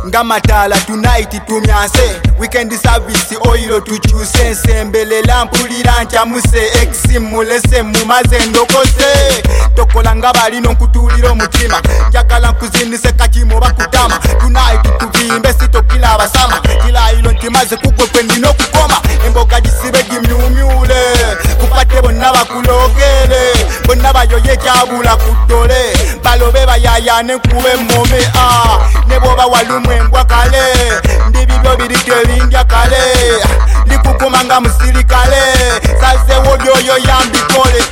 Ngamatala tonight tumyanse weekend service oilo tuchuse nsembelela mpulira nchamuse eximulese mumaze ndokose tokola ngabalino nkutulira omutima njagala nkuzinise kakimo bakutama tonight tuvimbe sitokila abasama kila ilo ntimaze kugwe kwendina okukoma emboga gisibe gimyumyule kupate bonna bakulogere bonna bayoye kyabula kudole balobe bayayane nkube mmome neboba walumwe mbwa kale ndibibyo birite bindya kale likukumanga musirikale sazewo lyoyo yambikole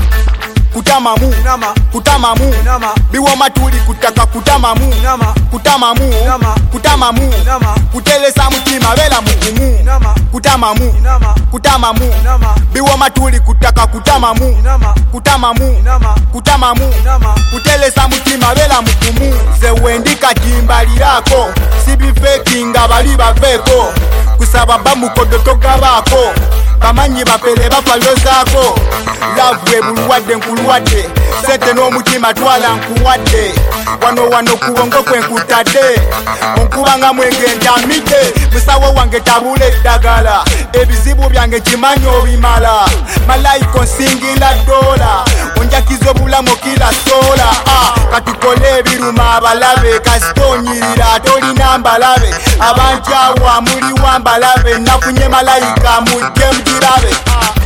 kutamamu kutamamu biwo matuli kutaka kutamamu kutamamu kutamamu kutelesa mutima bela mugumu kutamamu kutamamu biwo matuli kutaka kutamamu kutamamu kutamamu kutelesa mutima bela mugumu zewendi katimbalirako sibifekinga bali baveko kusaba bamukodo togabako bamanyi bapele bafalozako lavwe bulwadde nkulwadde sente n'omutima twala nkuwadde wano kuwongo kwenkutadde onkubanga mwenge ntamidde musawo wange tabula eddagala ebizibu byange kimanyi obimala malayika onsingila dola onjakiza obulamu kila sola katukole ebiruma abalabe kasitonyirira tolina mbalabe abankyawa muliwa mbalabe nafunye malayika mujje mugirabe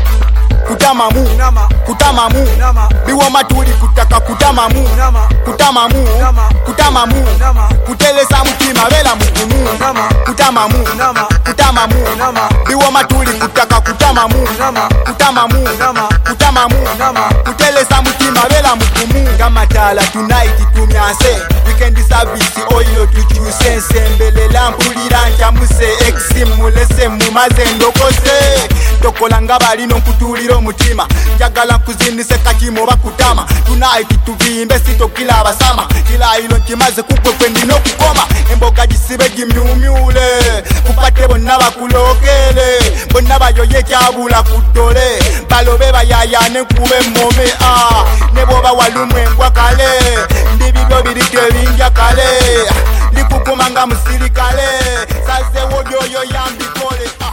kutamamu kutamamu biwo matuli kutaka kutamamu kutamamu kutamamu kutelesa mutima bela mugumu kutamamu kutamamu biwo matuli kutaka kutamamu kutamamu kutamamu kutelesa mutima bela mugumu ngamatala tonight tumyanse weekend service oilo tuchuse nsembelela mpulira nchamuse eximulese mumaze ndokose tokola ngabalino nkutulira omutima njagala nkuzinise kakimo bakutama tonight tuvimbe sitokila abasama kila ilo ntimaze kugwe kwendina okukoma emboga gisibe gimyumyule kupate bonna bakulogere bonna bayoye kyabula kudole balobe bayayane nkube mmome neboba walumwe mbwa kale ndibibyo birite bindya kale likukumanga musirikale sazewo lyoyo yambikole